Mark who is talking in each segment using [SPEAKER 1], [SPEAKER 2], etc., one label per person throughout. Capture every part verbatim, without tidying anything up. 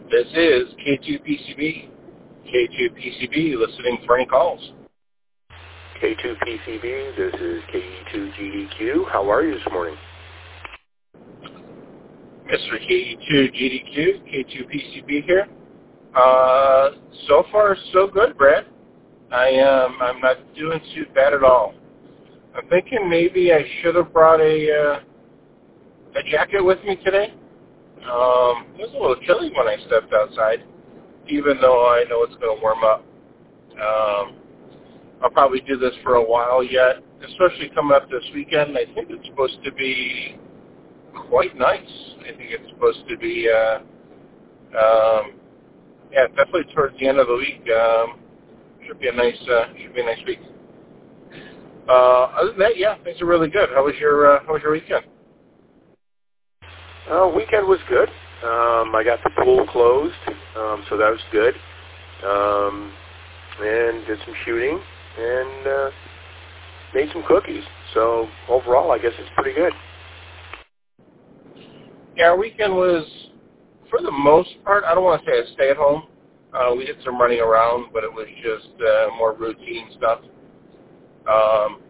[SPEAKER 1] This is K two P C B. K two P C B, listening for any calls.
[SPEAKER 2] K two P C B, this is K two G D Q. How are you this morning?
[SPEAKER 1] Mister K two G D Q, K two P C B here. Uh, so far, so good, Brad. I am, I'm not doing too bad at all. I'm thinking maybe I should have brought a, uh, a jacket with me today. Um, it was a little chilly when I stepped outside, even though I know it's going to warm up. Um, I'll probably do this for a while yet, especially coming up this weekend. I think it's supposed to be quite nice. I think it's supposed to be, uh, um, yeah, definitely towards the end of the week. Um, should be a nice, uh, should be a nice week. Uh, other than that, yeah, things are really good. How was your, uh, how was your weekend?
[SPEAKER 2] Uh, weekend was good. Um, I got the pool closed, um, so that was good. Um, and did some shooting and uh, made some cookies. So overall, I guess it's pretty good.
[SPEAKER 1] Yeah, our weekend was, for the most part, I don't want to say a stay-at-home. Uh, we did some running around, but it was just uh, more routine stuff. Um,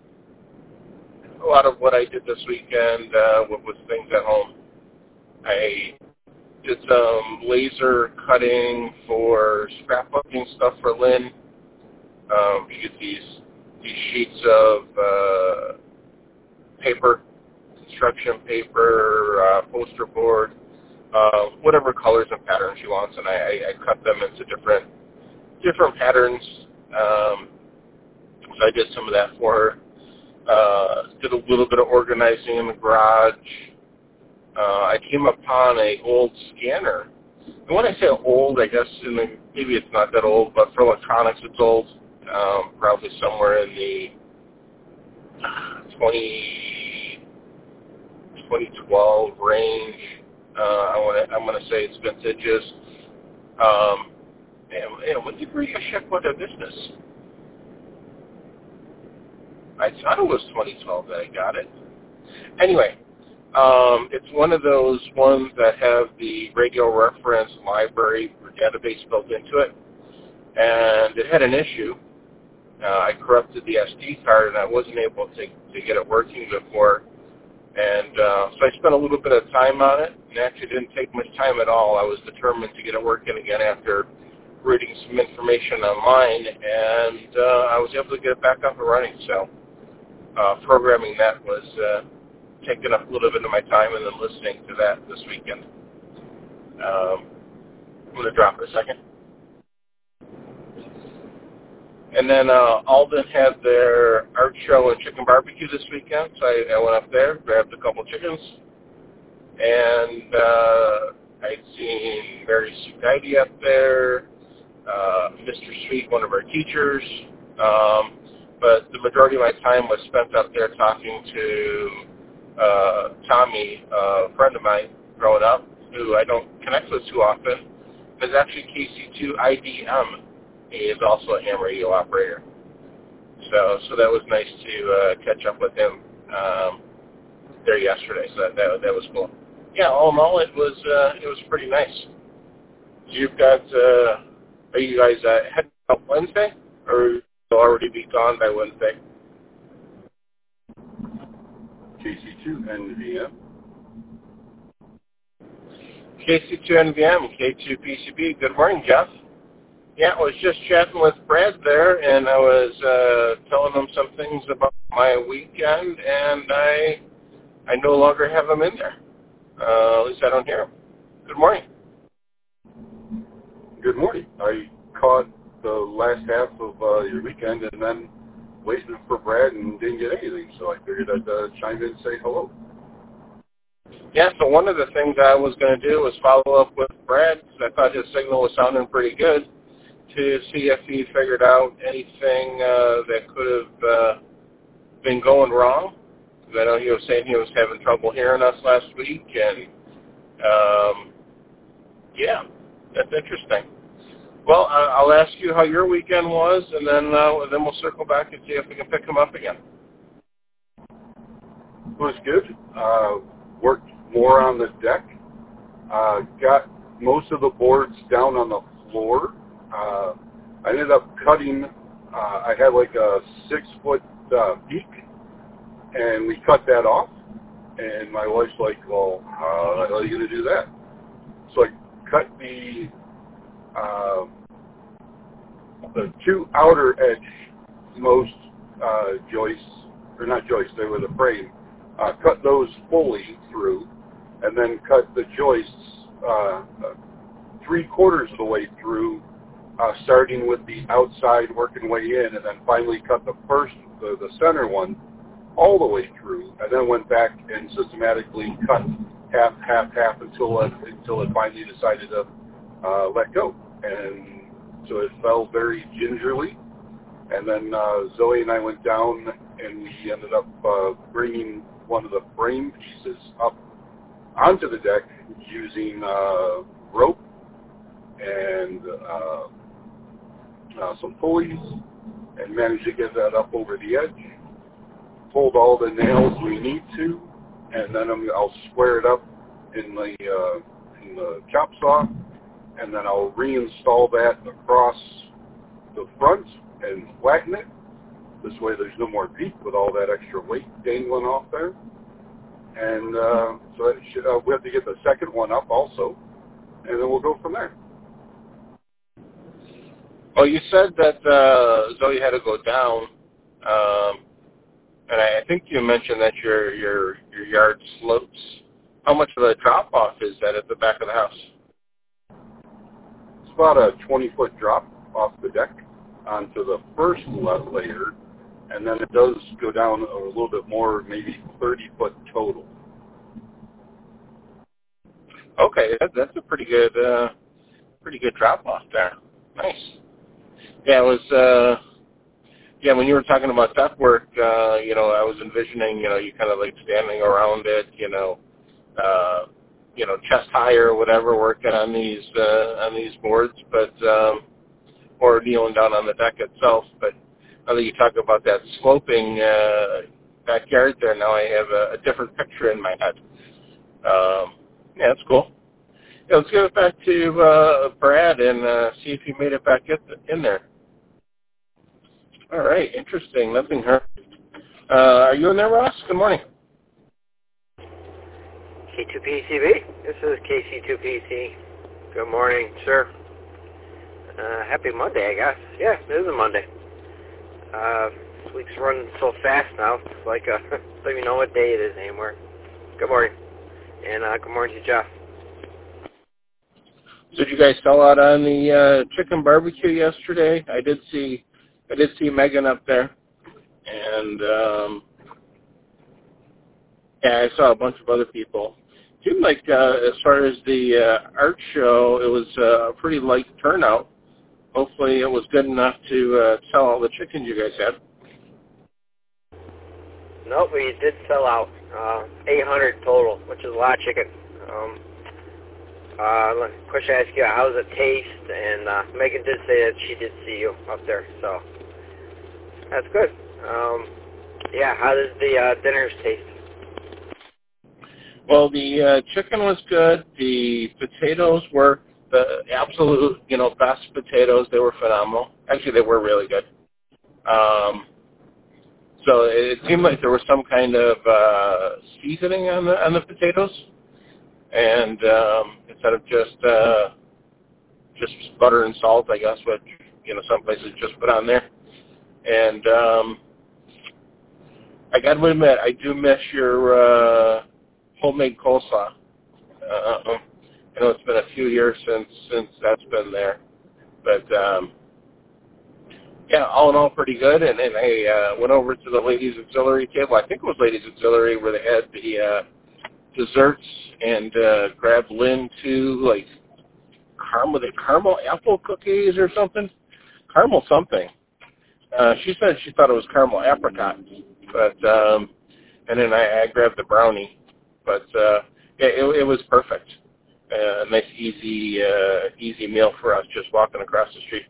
[SPEAKER 1] a lot of what I did this weekend uh, was things at home. I did some laser cutting for scrapbooking stuff for Lynn. Um, she gets these these sheets of uh, paper, construction paper, uh, poster board, uh, whatever colors and patterns she wants, and I, I, I cut them into different different patterns. Um, so I did some of that for her. Uh, did a little bit of organizing in the garage. Uh, I came upon a old scanner. And when I say old, I guess in the, maybe it's not that old, but for electronics it's old. Um, probably somewhere in the twenty, twenty twelve range. Uh, I want to, I'm going to say it's vintages. Um, and, and when did you check what a business? I thought it was twenty twelve that I got it. Anyway, um, it's one of those ones that have the radio reference library or database built into it, and it had an issue. Uh, I corrupted the S D card, and I wasn't able to, to get it working before. And uh, so I spent a little bit of time on it, and actually didn't take much time at all. I was determined to get it working again after reading some information online, and uh, I was able to get it back up and running. So uh, programming that was uh, taking up a little bit of my time, and then listening to that this weekend. Um, I'm going to drop it a second. And then uh, Alden had their art show and chicken barbecue this weekend, so I, I went up there, grabbed a couple chickens, and uh, I'd seen Mary Sue Guidey up there, uh, Mister Sweet, one of our teachers, um, but the majority of my time was spent up there talking to uh, Tommy, uh, a friend of mine growing up, who I don't connect with too often, is actually K C two I D M. He is also a ham radio operator. So so that was nice to uh, catch up with him um, there yesterday. So that, that that was cool. Yeah, all in all, it was uh, it was pretty nice. So you've got, uh, are you guys uh, heading out Wednesday, or will already be gone by Wednesday?
[SPEAKER 3] K C two N V M.
[SPEAKER 1] K C two N V M, K two P C B. Good morning, Jeff. Yeah, I was just chatting with Brad there, and I was uh, telling him some things about my weekend, and I I no longer have him in there. Uh, at least I don't hear him. Good morning.
[SPEAKER 3] Good morning. I caught the last half of uh, your weekend and then waited for Brad and didn't get anything, so I figured I'd uh, chime in and say hello.
[SPEAKER 1] Yeah, so one of the things I was going to do was follow up with Brad, because I thought his signal was sounding pretty good, to see if he figured out anything uh, that could have uh, been going wrong. Because I know he was saying he was having trouble hearing us last week, and um, yeah, that's interesting. Well, I'll ask you how your weekend was, and then uh, then we'll circle back and see if we can pick him up again.
[SPEAKER 3] It was good. Uh, worked more on the deck. Uh, got most of the boards down on the floor. Uh, I ended up cutting, uh, I had like a six-foot uh, peak, and we cut that off. And my wife's like, well, how the hell are you going to do that? So I cut the, uh, the two outer edge most uh, joists, or not joists, they were the frame, uh, cut those fully through, and then cut the joists uh, three quarters of the way through, uh, starting with the outside, working way in, and then finally cut the first, the, the center one, all the way through, and then went back and systematically cut half, half, half until it, until it finally decided to uh, let go. And so it fell very gingerly. And then uh, Zoe and I went down, and we ended up uh, bringing one of the frame pieces up onto the deck using uh, rope and uh, uh, some pulleys, and managed to get that up over the edge. Pulled all the nails we need to, and then I'm, I'll square it up in the uh, in the chop saw, and then I'll reinstall that across the front and flatten it. This way there's no more peak with all that extra weight dangling off there. And uh, so it should, uh, we have to get the second one up also, and then we'll go from there.
[SPEAKER 1] Well, you said that uh, Zoe had to go down. Um, And I think you mentioned that your your your yard slopes. How much of a drop off is that at the back of the house?
[SPEAKER 3] It's about a twenty-foot drop off the deck onto the first layer, and then it does go down a little bit more, maybe thirty foot total.
[SPEAKER 1] Okay, that, that's a pretty good uh, pretty good drop off there. Nice. Yeah, it was. Uh, Yeah, when you were talking about duct work, uh, you know, I was envisioning, you know, you kind of like standing around it, you know, uh, you know, chest high or whatever, working on these uh, on these boards, but um, or kneeling down on the deck itself. But now that you talk about that sloping uh, backyard there, now I have a, a different picture in my head. Um, yeah, that's cool. Yeah, let's get it back to uh, Brad and uh, see if he made it back in there. All right, interesting. Nothing hurt. Uh, are you in there, Ross? Good morning.
[SPEAKER 4] K two P C B. This is K C two P C. Good morning, sir. Uh, happy Monday, I guess. Yeah, it is a Monday. Uh, this week's running so fast now. It's like uh, I don't even know what day it is anymore. Good morning, and uh, good morning to Jeff.
[SPEAKER 1] So did you guys sell out on the uh, chicken barbecue yesterday? I did see. I did see Megan up there, and um, yeah, I saw a bunch of other people. It seemed like uh, as far as the uh, art show, it was uh, a pretty light turnout. Hopefully it was good enough to uh, sell all the chickens you guys had.
[SPEAKER 4] Nope, we did sell out. Uh, eight hundred total, which is a lot of chicken. Um, uh, quick to ask you, how does it taste? And uh, Megan did say that she did see you up there, so that's good. Um, yeah, how does the uh, dinners taste?
[SPEAKER 1] Well, the uh, chicken was good. The potatoes were the absolute, you know, best potatoes. They were phenomenal. Actually, they were really good. Um, so it seemed like there was some kind of uh, seasoning on the on the potatoes, and um, instead of just uh, just butter and salt, I guess, which you know some places just put on there. And um, I got to admit, I do miss your uh, homemade coleslaw. Uh, I know it's been a few years since since that's been there, but um, yeah, all in all, pretty good. And, and I uh, went over to the ladies' auxiliary table. I think it was ladies' auxiliary where they had the uh, desserts, and uh, grabbed Lynn too, like caramel, the caramel apple cookies or something, caramel something. Uh, she said she thought it was caramel apricot, but um, and then I, I grabbed the brownie. But uh, yeah, it, it was perfect. Uh, a nice, easy, uh, easy meal for us, just walking across the street.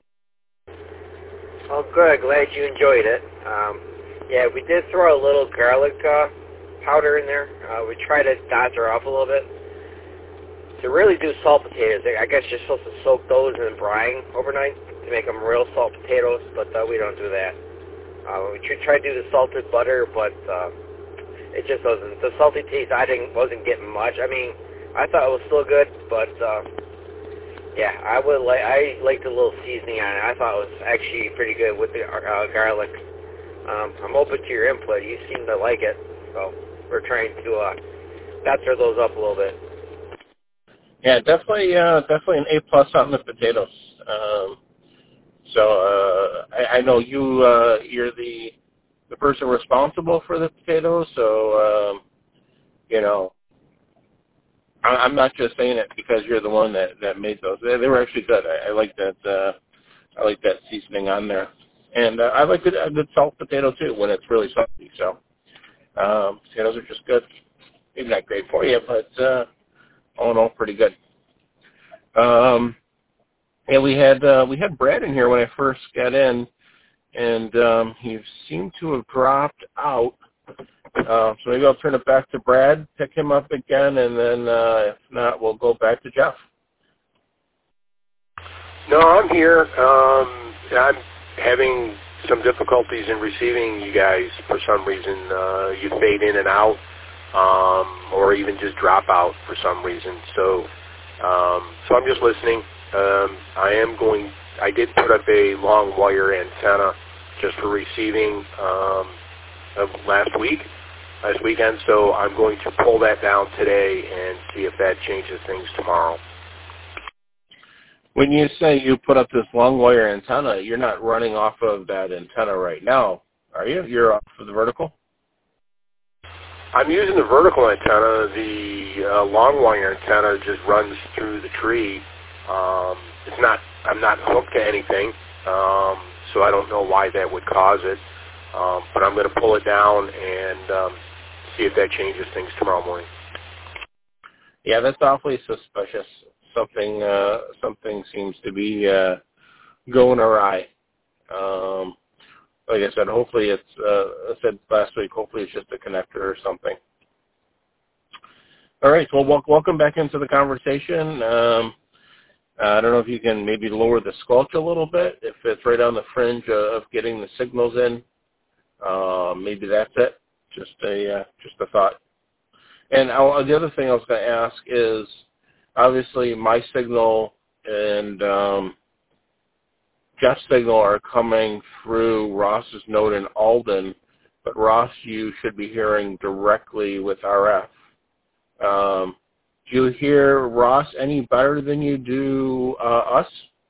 [SPEAKER 4] Oh, good. Glad you enjoyed it. Um, yeah, we did throw a little garlic uh, powder in there. Uh, we tried to dodge her off a little bit. to really do salt potatoes, I guess you're supposed to soak those in brine overnight to make them real salt potatoes, but uh, we don't do that. Uh, we try to do the salted butter, but uh, it just doesn't. The salty taste I didn't wasn't getting much. I mean, I thought it was still good, but uh, yeah, I would like I liked a little seasoning on it. I thought it was actually pretty good with the uh, garlic. Um, I'm open to your input. You seem to like it, so we're trying to uh, batter those up a little bit.
[SPEAKER 1] Yeah, definitely, uh, definitely an A plus on the potatoes. Um, so uh, I, I know you, uh, you're the the person responsible for the potatoes. So um, you know, I, I'm not just saying it because you're the one that, that made those. They, they were actually good. I, I like that. Uh, I like that seasoning on there, and uh, I like a, a good salt potato too when it's really salty. So um, potatoes are just good. Maybe not great for you, but uh, all in all, pretty good. Um, yeah, we had uh, we had Brad in here when I first got in, and um, he seemed to have dropped out. Uh, so maybe I'll turn it back to Brad, pick him up again, and then uh, if not, we'll go back to Jeff.
[SPEAKER 2] No, I'm here. Um, I'm having some difficulties in receiving you guys for some reason. Uh, you fade in and out, um, or even just drop out for some reason. So. Um, so I'm just listening. Um, I am going, I did put up a long wire antenna just for receiving um, of last week, last weekend, so I'm going to pull that down today and see if that changes things tomorrow.
[SPEAKER 1] When you say you put up this long wire antenna, you're not running off of that antenna right now, are you? You're off of the vertical?
[SPEAKER 2] I'm using the vertical antenna. The uh, long wire antenna just runs through the tree. Um, it's not. I'm not hooked to anything, um, so I don't know why that would cause it. Um, but I'm going to pull it down and um, see if that changes things tomorrow morning.
[SPEAKER 1] Yeah, that's awfully suspicious. Something. Uh, something seems to be uh, going awry. Um, Like I said, hopefully it's, uh, I said last week, hopefully it's just a connector or something. All right, well, wel- welcome back into the conversation. Um, I don't know if you can maybe lower the squelch a little bit, if it's right on the fringe of getting the signals in. Uh, maybe that's it. Just a, uh, just a thought. And I'll, the other thing I was going to ask is, obviously my signal and um, Jeff's signal are coming through Ross's node in Alden, but Ross, you should be hearing directly with R F. Um, do you hear Ross any better than you do uh, us?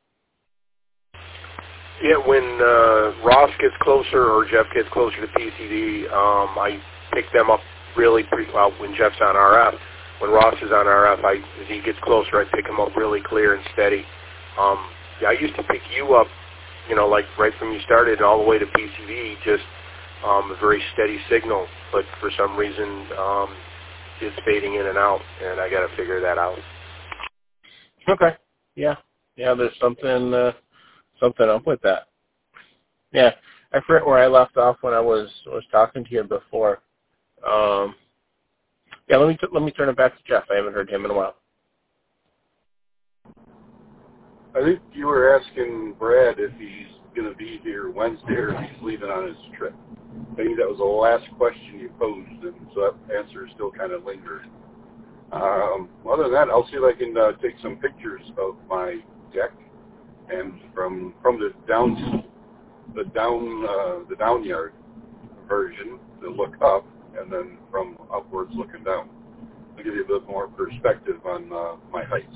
[SPEAKER 2] Yeah, when uh, Ross gets closer or Jeff gets closer to P C D, um, I pick them up really pretty well when Jeff's on R F. When Ross is on R F, I, as he gets closer, I pick him up really clear and steady. Um, yeah, I used to pick you up, you know, like right from you started all the way to P C V, just um, a very steady signal. But for some reason, um, it's fading in and out, and I got to figure that out.
[SPEAKER 1] Okay. Yeah. Yeah. There's something uh, something up with that. Yeah. I forget where I left off when I was was talking to you before. Um, yeah. Let me t- let me turn it back to Jeff. I haven't heard him in a while.
[SPEAKER 3] I think you were asking Brad if he's going to be here Wednesday or if he's leaving on his trip. I think that was the last question you posed, and so that answer still kind of lingers. Um, other than that, I'll see if I can uh, take some pictures of my deck and from from the down the down uh, the down yard version to look up, and then from upwards looking down. I'll give you a bit more perspective on uh, my heights.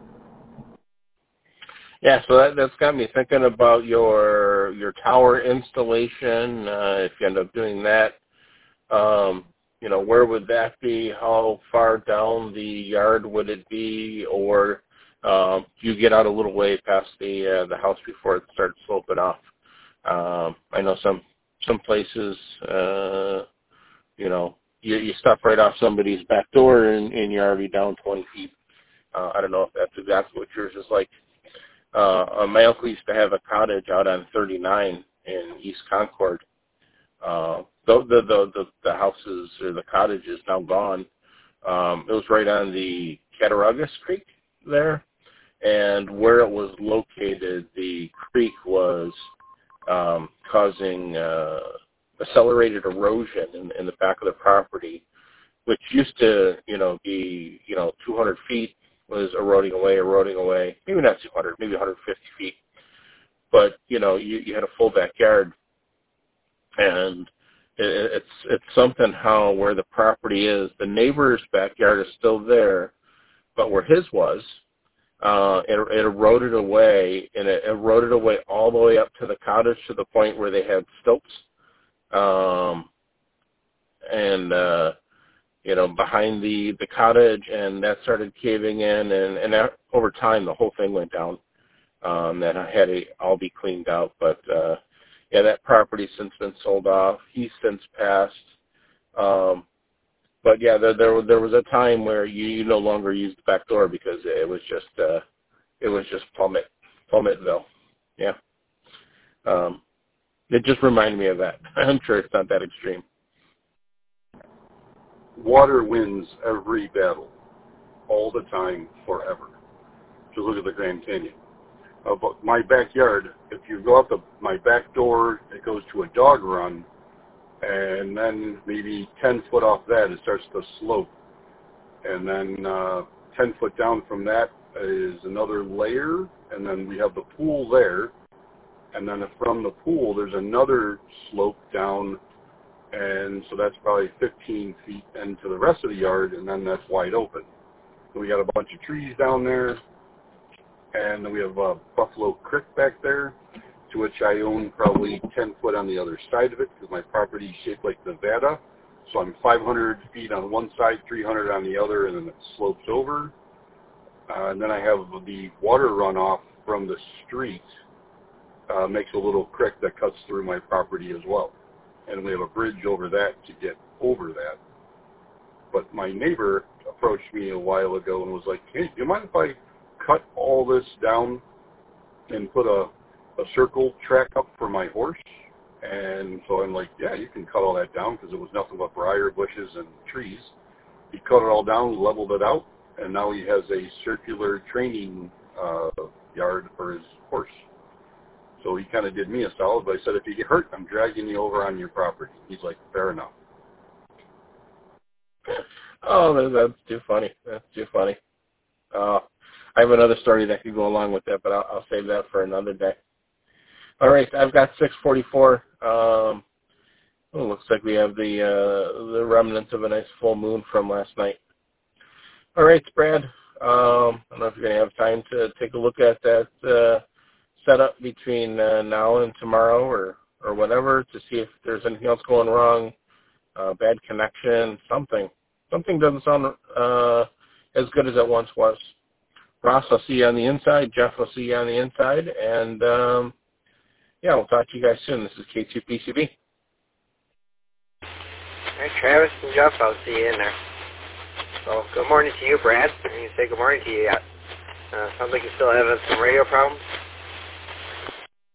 [SPEAKER 1] Yeah, so that, that's got me thinking about your your tower installation. Uh, if you end up doing that, um, you know, where would that be? How far down the yard would it be? Or um, do you get out a little way past the uh, the house before it starts sloping off? Um, I know some some places, uh, you know, you, you stop right off somebody's back door and, and you're already down twenty feet. Uh, I don't know if that's exactly what yours is like. Uh, my uncle used to have a cottage out on thirty-nine in East Concord. Uh, the, the, the, the, the houses or the cottage is now gone. Um, it was right on the Cattaraugus Creek there, and where it was located, the creek was um, causing uh, accelerated erosion in, in the back of the property, which used to, you know, be, you know, two hundred feet was eroding away, eroding away. Maybe not two hundred, maybe one hundred fifty feet. But, you know, you, you had a full backyard, and it, it's it's something how where the property is, the neighbor's backyard is still there, but where his was, uh, it, it eroded away, and it eroded away all the way up to the cottage to the point where they had stilts. Um, and, uh, you know, behind the, the cottage, and that started caving in, and, and that, over time the whole thing went down. Um, that had to all be cleaned out, but uh, yeah, that property's since been sold off. He's since passed. Um, but yeah, there, there there was a time where you, you no longer used the back door because it was just uh, it was just plummet plummetville. Yeah, um, it just reminded me of that. I'm sure it's not that extreme.
[SPEAKER 3] Water wins every battle, all the time, forever. Just look at the Grand Canyon. Uh, but my backyard, if you go out the my back door, it goes to a dog run, and then maybe ten foot off that, it starts to slope. And then uh, ten foot down from that is another layer, and then we have the pool there. And then from the pool, there's another slope down, and so that's probably fifteen feet into the rest of the yard, and then that's wide open. And we got a bunch of trees down there, and then we have uh, Buffalo Creek back there, to which I own probably ten foot on the other side of it, because my property is shaped like Nevada. So I'm five hundred feet on one side, three hundred on the other, and then it slopes over. Uh, and then I have the water runoff from the street, uh, makes a little creek that cuts through my property as well. And we have a bridge over that to get over that. But my neighbor approached me a while ago and was like, hey, do you mind if I cut all this down and put a, a circle track up for my horse? And so I'm like, yeah, you can cut all that down, because it was nothing but briar bushes and trees. He cut it all down, leveled it out, and now he has a circular training uh, yard for his horse. So he kind of did me a solid, but I said, if you get hurt, I'm dragging you over on your property. He's like, fair enough.
[SPEAKER 1] Oh, that's too funny. That's too funny. Uh, I have another story that could go along with that, but I'll, I'll save that for another day. All right, I've got six forty-four. Um, oh, looks like we have the uh, the remnants of a nice full moon from last night. All right, Brad. Um, I don't know if you're going to have time to take a look at that uh, setup between uh, now and tomorrow, or or whatever, to see if there's anything else going wrong. Uh, bad connection, something. Something doesn't sound uh, as good as it once was. Ross, I'll see you on the inside. Jeff, I'll see you on the inside. And, um, yeah, we'll talk to you guys soon. This is K two P C B.
[SPEAKER 4] All right, Travis and Jeff, I'll see you in there. So, good morning to you, Brad. I didn't say good morning to you yet. Uh, sounds like you're still having some radio problems.